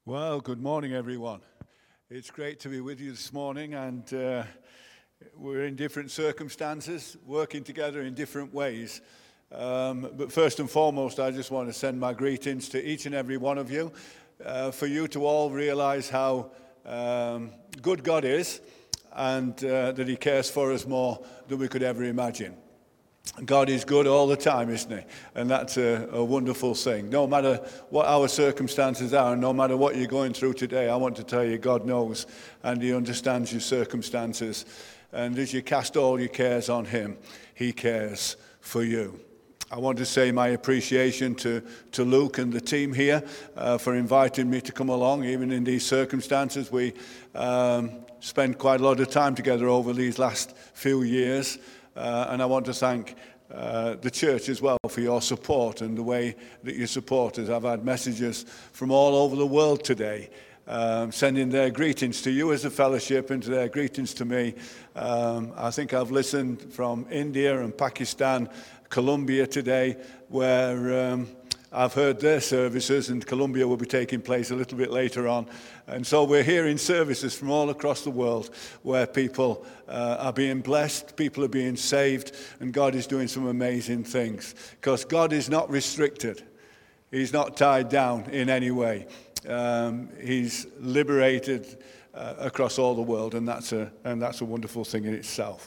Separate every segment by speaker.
Speaker 1: Well, good morning, everyone. It's great to be with you this morning, and we're in different circumstances, working together in different ways. But first and foremost, I just want to send my greetings to each and every one of you, for you to all realize how good God is, and that He cares for us more than we could ever imagine. God is good all the time, isn't He? And that's a wonderful thing. No matter what our circumstances are, and no matter what you're going through today, I want to tell you God knows and He understands your circumstances. And as you cast all your cares on Him, He cares for you. I want to say my appreciation to Luke and the team here for inviting me to come along, even in these circumstances. We spent quite a lot of time together over these last few years. And I want to thank the church as well for your support and the way that you support us. I've had messages from all over the world today, sending their greetings to you as a fellowship and to their greetings to me. I think I've listened from India and Pakistan, Colombia today, where I've heard their services, and Colombia will be taking place a little bit later on. And so we're hearing services from all across the world where people are being blessed, people are being saved, and God is doing some amazing things. Because God is not restricted. He's not tied down in any way. He's liberated across all the world, and that's a wonderful thing in itself.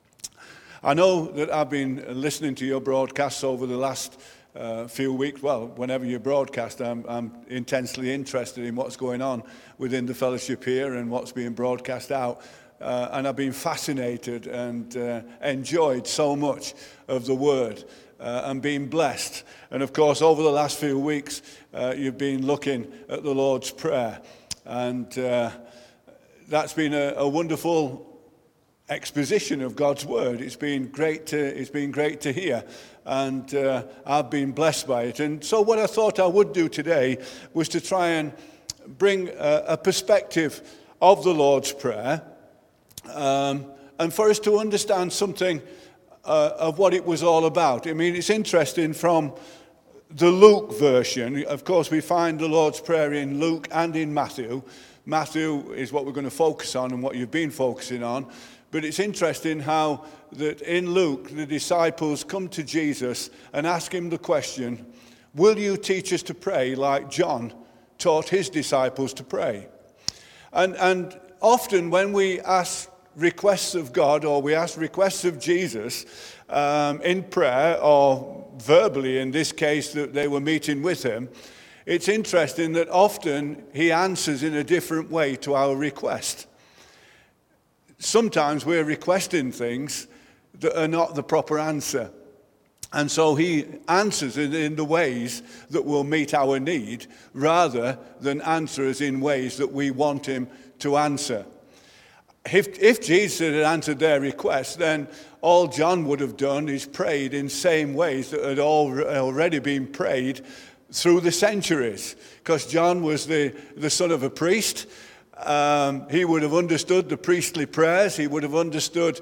Speaker 1: I know that I've been listening to your broadcasts over the last few weeks. Well, whenever you broadcast, I'm intensely interested in what's going on within the fellowship here and what's being broadcast out. And I've been fascinated and enjoyed so much of the Word and been blessed. And of course, over the last few weeks, you've been looking at the Lord's Prayer. And that's been a wonderful exposition of God's Word. It's been great to hear. And I've been blessed by it. And so what I thought I would do today was to try and bring a perspective of the Lord's Prayer, and for us to understand something of what it was all about. I mean, it's interesting from the Luke version. Of course, we find the Lord's Prayer in Luke and in Matthew. Matthew is what we're going to focus on and what you've been focusing on. But it's interesting how that in Luke, the disciples come to Jesus and ask him the question, will you teach us to pray like John taught his disciples to pray? And often when we ask requests of God, or we ask requests of Jesus in prayer, or verbally in this case that they were meeting with him, it's interesting that often he answers in a different way to our request. Sometimes we're requesting things that are not the proper answer. And so he answers in the ways that will meet our need, rather than answer us in ways that we want him to answer. If Jesus had answered their request, then all John would have done is prayed in same ways that had already been prayed through the centuries. Because John was the son of a priest. He would have understood the priestly prayers. He would have understood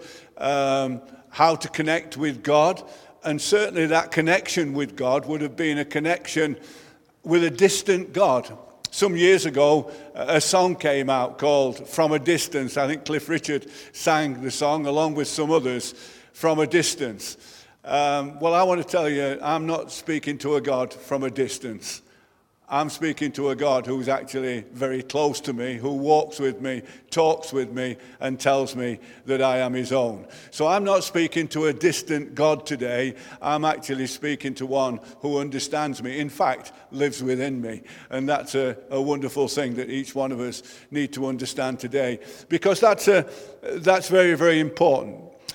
Speaker 1: how to connect with God. And certainly that connection with God would have been a connection with a distant God. Some years ago, a song came out called From a Distance. I think Cliff Richard sang the song along with some others, From a Distance. Well, I want to tell you, I'm not speaking to a God from a distance. I'm speaking to a God who's actually very close to me, who walks with me, talks with me, and tells me that I am his own. So I'm not speaking to a distant God today. I'm actually speaking to one who understands me, in fact, lives within me. And that's a wonderful thing that each one of us need to understand today, because that's very, very important.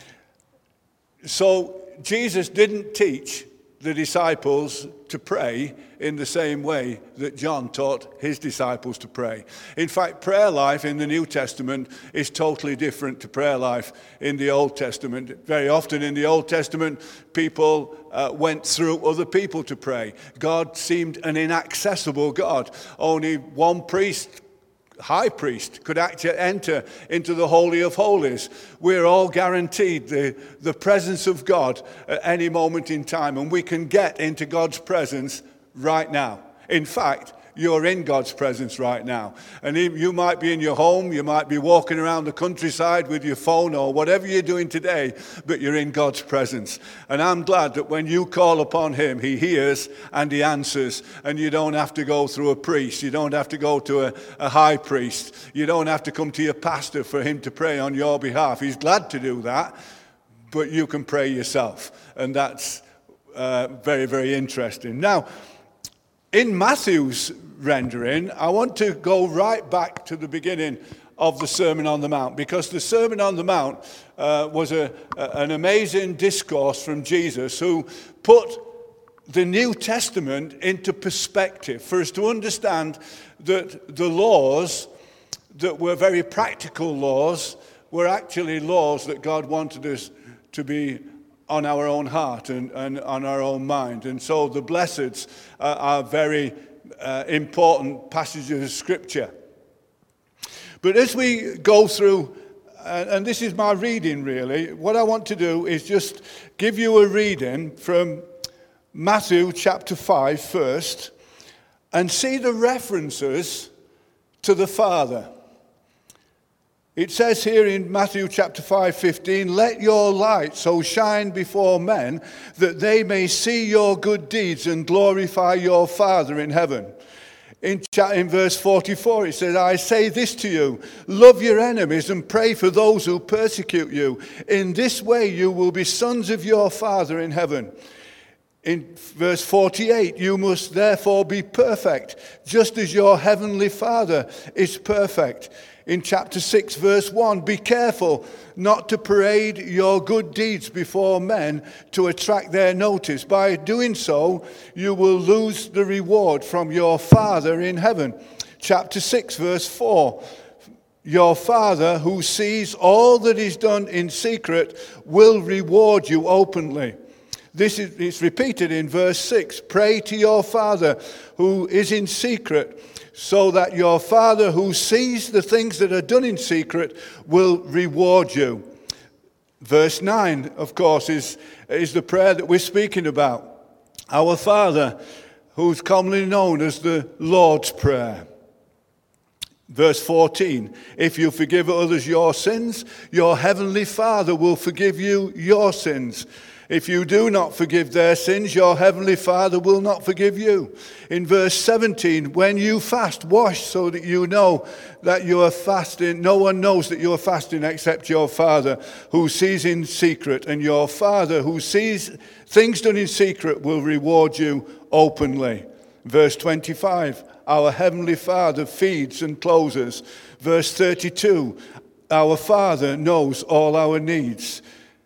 Speaker 1: So Jesus didn't teach the disciples to pray in the same way that John taught his disciples to pray. In fact, prayer life in the New Testament is totally different to prayer life in the Old Testament. Very often in the Old Testament, people went through other people to pray. God seemed an inaccessible God. Only one priest, high priest, could actually enter into the Holy of Holies. We're all guaranteed the presence of God at any moment in time, and we can get into God's presence right now. In fact, you're in God's presence right now. And you might be in your home, you might be walking around the countryside with your phone or whatever you're doing today, but you're in God's presence. And I'm glad that when you call upon him, he hears and he answers, and you don't have to go through a priest. You don't have to go to a high priest. You don't have to come to your pastor for him to pray on your behalf. He's glad to do that, but you can pray yourself. And that's very, very interesting. Now, in Matthew's rendering, I want to go right back to the beginning of the Sermon on the Mount, because the Sermon on the Mount was an amazing discourse from Jesus, who put the New Testament into perspective for us to understand that the laws that were very practical laws were actually laws that God wanted us to be on our own heart and on our own mind. And so the blesseds are very important passages of Scripture. But as we go through, and this is my reading really, what I want to do is just give you a reading from Matthew chapter 5 first, and see the references to the Father. It says here in Matthew chapter 5:15, "Let your light so shine before men that they may see your good deeds and glorify your Father in heaven." In verse 44 it says, "I say this to you, love your enemies and pray for those who persecute you. In this way you will be sons of your Father in heaven." In verse 48, "You must therefore be perfect, just as your heavenly Father is perfect." In chapter 6, verse 1, "Be careful not to parade your good deeds before men to attract their notice. By doing so, you will lose the reward from your Father in heaven." Chapter 6, verse 4, "Your Father who sees all that is done in secret will reward you openly." It's repeated in verse 6, "Pray to your Father who is in secret, so that your Father who sees the things that are done in secret will reward you." Verse 9, of course, is the prayer that we're speaking about. Our Father, who's commonly known as the Lord's Prayer. Verse 14, "If you forgive others your sins, your heavenly Father will forgive you your sins. If you do not forgive their sins, your heavenly Father will not forgive you." In verse 17, "When you fast, wash so that you know that you are fasting. No one knows that you are fasting except your Father who sees in secret. And your Father who sees things done in secret will reward you openly." Verse 25, "Our heavenly Father feeds and clothes us." Verse 32, "Our Father knows all our needs."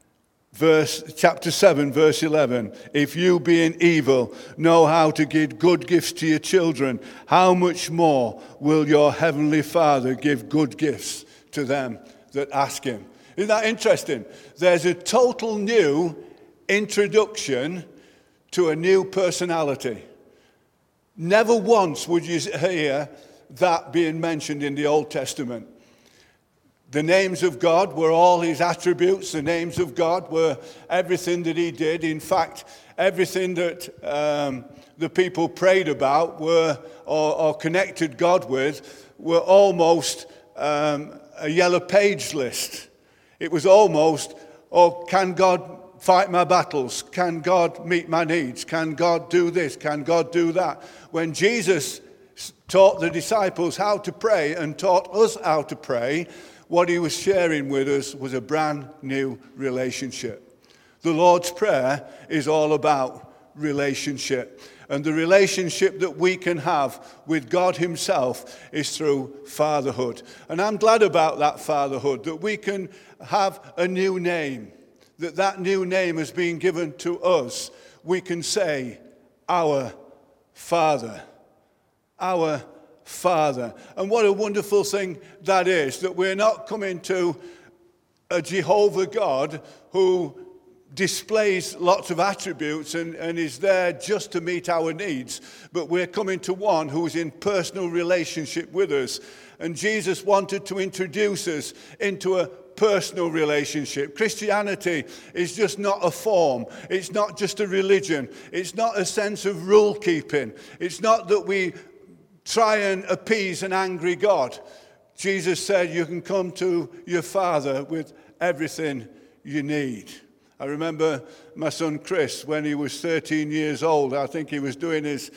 Speaker 1: Chapter 7, verse 11, "If you, being evil, know how to give good gifts to your children, how much more will your heavenly Father give good gifts to them that ask him?" Isn't that interesting? There's a total new introduction to a new personality. Never once would you hear that being mentioned in the Old Testament. The names of God were all his attributes. The names of God were everything that he did. In fact, everything that the people prayed about or connected God with were almost a yellow page list. It was almost, oh, can God fight my battles? Can God meet my needs? Can God do this? Can God do that? When Jesus taught the disciples how to pray and taught us how to pray, what he was sharing with us was a brand new relationship. The Lord's Prayer is all about relationship. And the relationship that we can have with God himself is through fatherhood. And I'm glad about that fatherhood, that we can have a new name, that new name has been given to us. We can say, "Our Father, our Father." And what a wonderful thing that is, that we're not coming to a Jehovah God who displays lots of attributes and is there just to meet our needs, but we're coming to one who's in personal relationship with us. And Jesus wanted to introduce us into a personal relationship. Christianity is just not a form. It's not just a religion. It's not a sense of rule keeping. It's not that we try and appease an angry God. Jesus said you can come to your Father with everything you need. I remember my son Chris, when he was 13 years old, I think he was doing his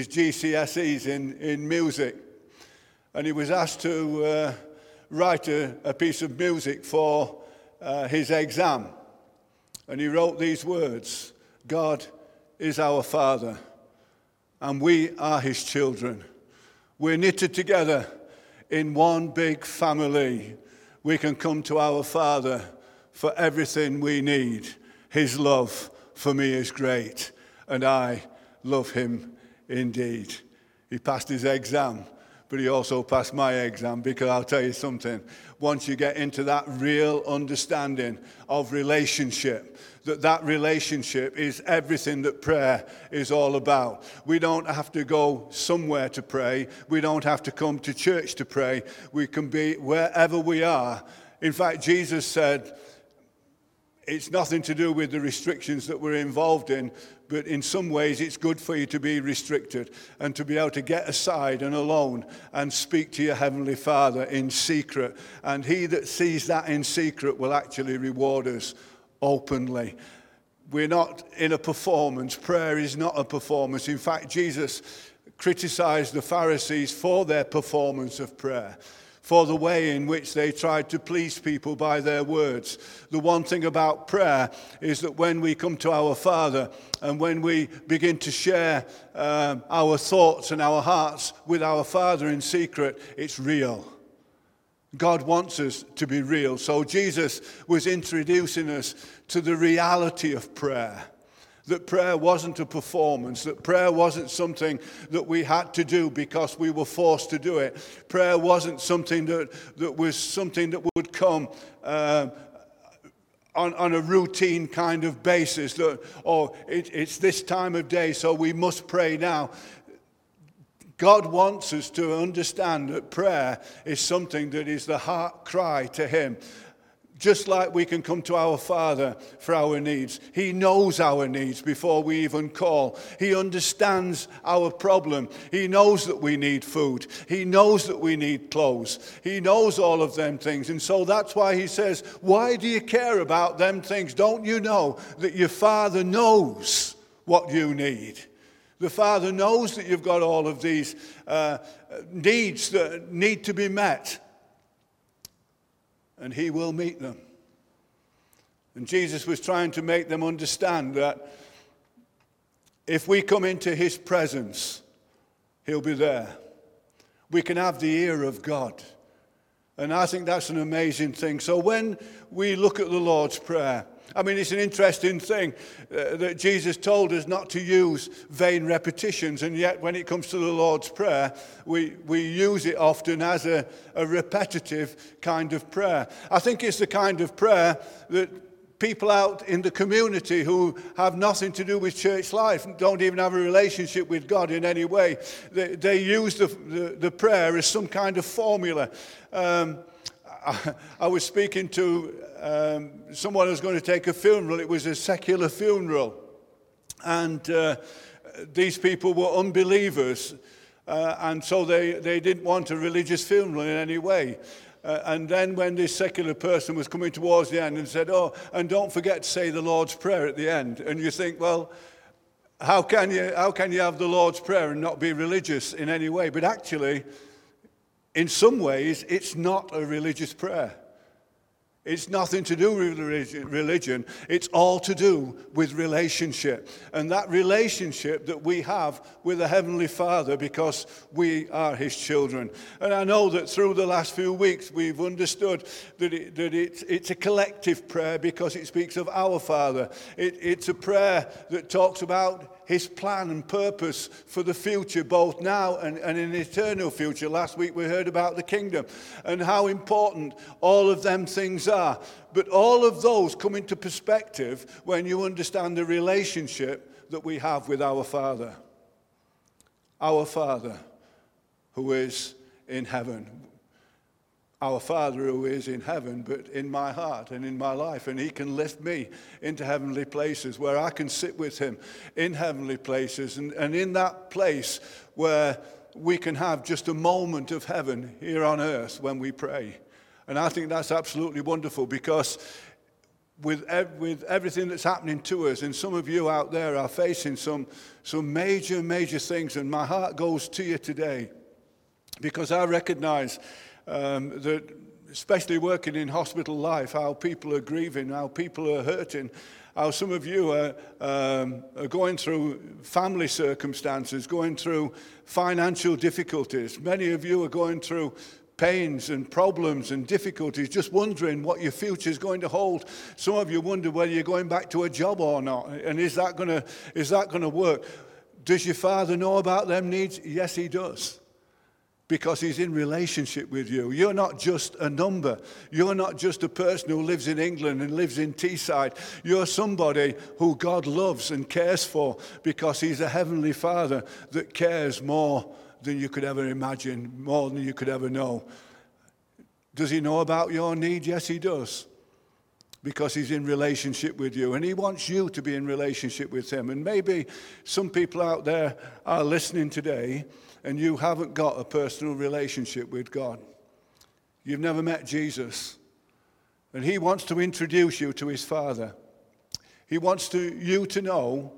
Speaker 1: GCSEs in music. And he was asked to write a piece of music for his exam. And he wrote these words: God is our Father, and we are his children. We're knitted together in one big family. We can come to our Father for everything we need. His love for me is great, and I love him indeed. He passed his exam, but he also passed my exam, because I'll tell you something. Once you get into that real understanding of relationship, that relationship is everything that prayer is all about. We don't have to go somewhere to pray. We don't have to come to church to pray. We can be wherever we are. In fact, Jesus said it's nothing to do with the restrictions that we're involved in, but in some ways it's good for you to be restricted and to be able to get aside and alone and speak to your Heavenly Father in secret. And he that sees that in secret will actually reward us openly. We're not in a performance. Prayer is not a performance. In fact, Jesus criticized the Pharisees for their performance of prayer, for the way in which they tried to please people by their words. The one thing about prayer is that when we come to our Father and when we begin to share our thoughts and our hearts with our Father in secret, it's real. God wants us to be real. So Jesus was introducing us to the reality of prayer. That prayer wasn't a performance, that prayer wasn't something that we had to do because we were forced to do it. Prayer wasn't something that was something that would come on a routine kind of basis. It's this time of day, so we must pray now. God wants us to understand that prayer is something that is the heart cry to him. Just like we can come to our Father for our needs. He knows our needs before we even call. He understands our problem. He knows that we need food. He knows that we need clothes. He knows all of them things. And so that's why he says, why do you care about them things? Don't you know that your Father knows what you need? The Father knows that you've got all of these needs that need to be met. And he will meet them. And Jesus was trying to make them understand that if we come into his presence, he'll be there. We can have the ear of God. And I think that's an amazing thing. So when we look at the Lord's Prayer, I mean, it's an interesting thing that Jesus told us not to use vain repetitions, and yet when it comes to the Lord's Prayer, we use it often as a repetitive kind of prayer. I think it's the kind of prayer that people out in the community who have nothing to do with church life, don't even have a relationship with God in any way, they use the prayer as some kind of formula. I was speaking to someone who was going to take a funeral. It was a secular funeral. And these people were unbelievers. And so they didn't want a religious funeral in any way. And then when this secular person was coming towards the end and said, oh, and don't forget to say the Lord's Prayer at the end. And you think, well, how can you have the Lord's Prayer and not be religious in any way? But actually, in some ways, it's not a religious prayer. It's nothing to do with religion. It's all to do with relationship. And that relationship that we have with the Heavenly Father because we are his children. And I know that through the last few weeks we've understood that it's a collective prayer because it speaks of our Father. It's a prayer that talks about his plan and purpose for the future, both now and in the eternal future. Last week we heard about the kingdom and how important all of them things are. But all of those come into perspective when you understand the relationship that we have with our Father. Our Father who is in heaven. Our Father who is in heaven, but in my heart and in my life. And he can lift me into heavenly places where I can sit with him in heavenly places. And in that place where we can have just a moment of heaven here on earth when we pray. And I think that's absolutely wonderful, because with everything that's happening to us, and some of you out there are facing some major things, and my heart goes to you today, because I recognize that, especially working in hospital life, how people are grieving, how people are hurting, how some of you are going through family circumstances, going through financial difficulties. Many of you are going through pains and problems and difficulties, just wondering what your future is going to hold. Some of you wonder whether you're going back to a job or not, and is that going to work? Does your Father know about them needs? Yes, he does, because he's in relationship with you. You're not just a number. You're not just a person who lives in England and lives in Teesside. You're somebody who God loves and cares for, because he's a heavenly Father that cares more than you could ever imagine, more than you could ever know. Does he know about your need? Yes, he does, because he's in relationship with you, and he wants you to be in relationship with him. And maybe some people out there are listening today, and you haven't got a personal relationship with God. You've never met Jesus, and he wants to introduce you to his Father. He wants you to know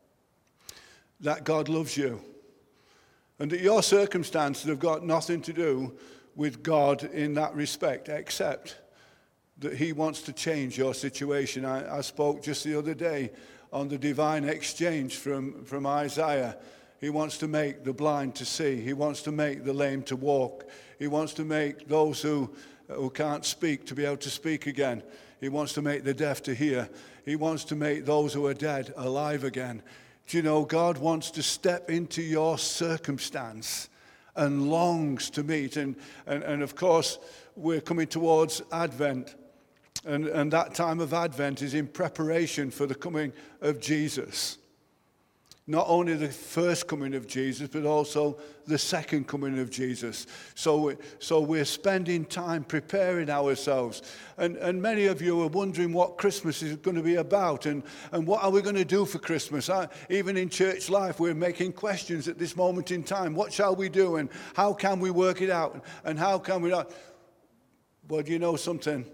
Speaker 1: that God loves you, and that your circumstances have got nothing to do with God in that respect, except that he wants to change your situation. I spoke just the other day on the divine exchange from Isaiah. He wants to make the blind to see. He wants to make the lame to walk. He wants to make those who can't speak to be able to speak again. He wants to make the deaf to hear. He wants to make those who are dead alive again. Do you know, God wants to step into your circumstance and longs to meet. And of course, we're coming towards Advent. And that time of Advent is in preparation for the coming of Jesus. Not only the first coming of Jesus, but also the second coming of Jesus. So we're spending time preparing ourselves. And many of you are wondering what Christmas is going to be about, and what are we going to do for Christmas? Even in church life, we're making questions at this moment in time. What shall we do, and how can we work it out, and how can we not? Well, do you know something?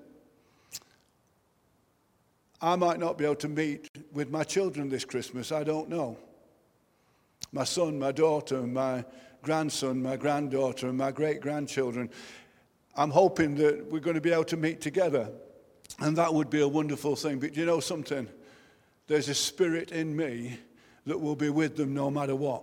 Speaker 1: I might not be able to meet with my children this Christmas. I don't know. My son, my daughter, my grandson, my granddaughter, and my great-grandchildren. I'm hoping that we're going to be able to meet together, and that would be a wonderful thing. But you know something? There's a spirit in me that will be with them no matter what.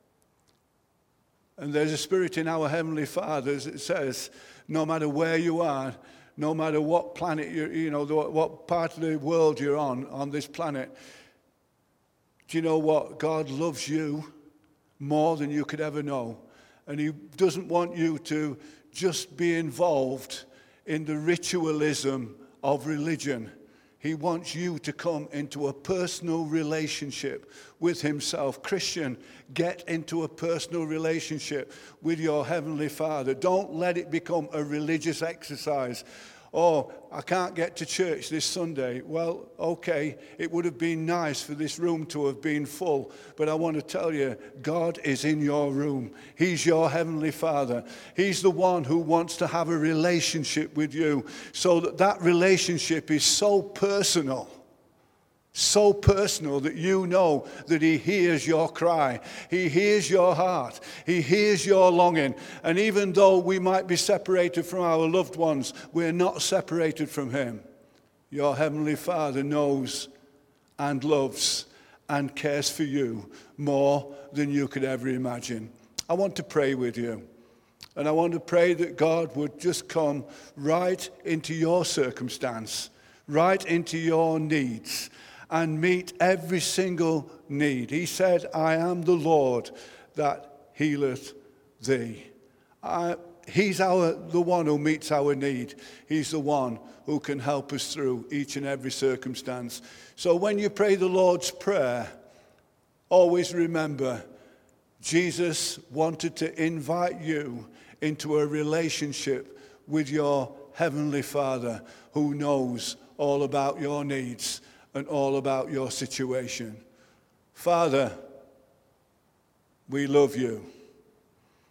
Speaker 1: And there's a spirit in our Heavenly Father that says, no matter where you are, no matter what planet what part of the world you're on this planet, do you know what? God loves you more than you could ever know. And he doesn't want you to just be involved in the ritualism of religion. He wants you to come into a personal relationship with himself. Christian, get into a personal relationship with your Heavenly Father. Don't let it become a religious exercise. Oh, I can't get to church this Sunday. Well, okay, it would have been nice for this room to have been full, but I want to tell you, God is in your room. He's your Heavenly Father. He's the one who wants to have a relationship with you, so that relationship is so personal that you know that he hears your cry. He hears your heart. He hears your longing. And even though we might be separated from our loved ones, we're not separated from him. Your Heavenly Father knows and loves and cares for you more than you could ever imagine. I want to pray with you. And I want to pray that God would just come right into your circumstance, right into your needs, and meet every single need. He said, I am the Lord that healeth thee. He's the one who meets our need. He's the one who can help us through each and every circumstance. So when you pray the Lord's Prayer, always remember, Jesus wanted to invite you into a relationship with your Heavenly Father, who knows all about your needs and all about your situation. Father, we love you.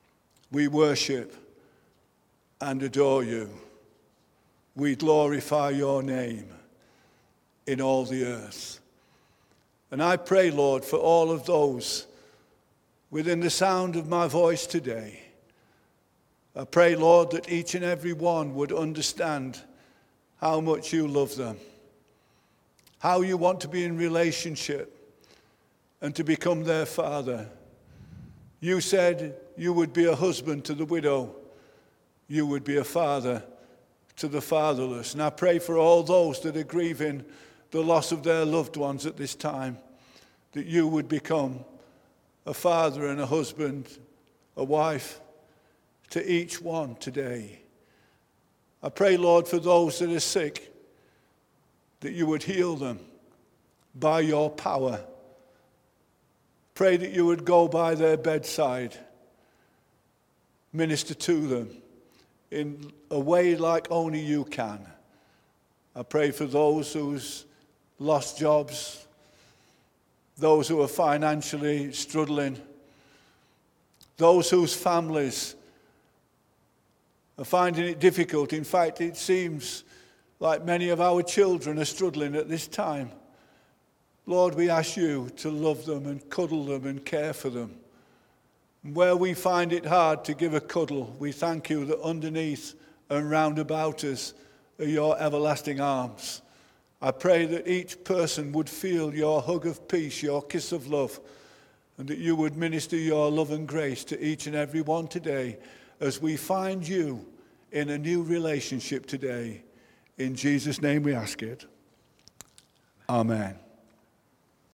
Speaker 1: We worship and adore you. We glorify your name in all the earth. And I pray, Lord, for all of those within the sound of my voice today. I pray, Lord, that each and every one would understand how much you love them, how you want to be in relationship and to become their father. You said you would be a husband to the widow. You would be a father to the fatherless. And I pray for all those that are grieving the loss of their loved ones at this time, that you would become a father and a husband, a wife to each one today. I pray, Lord, for those that are sick, that you would heal them by your power. Pray that you would go by their bedside, minister to them in a way like only you can. I pray for those who's lost jobs, those who are financially struggling, those whose families are finding it difficult. In fact, it seems like many of our children are struggling at this time. Lord, we ask you to love them and cuddle them and care for them. And where we find it hard to give a cuddle, we thank you that underneath and round about us are your everlasting arms. I pray that each person would feel your hug of peace, your kiss of love, and that you would minister your love and grace to each and every one today as we find you in a new relationship today. In Jesus' name we ask it. Amen.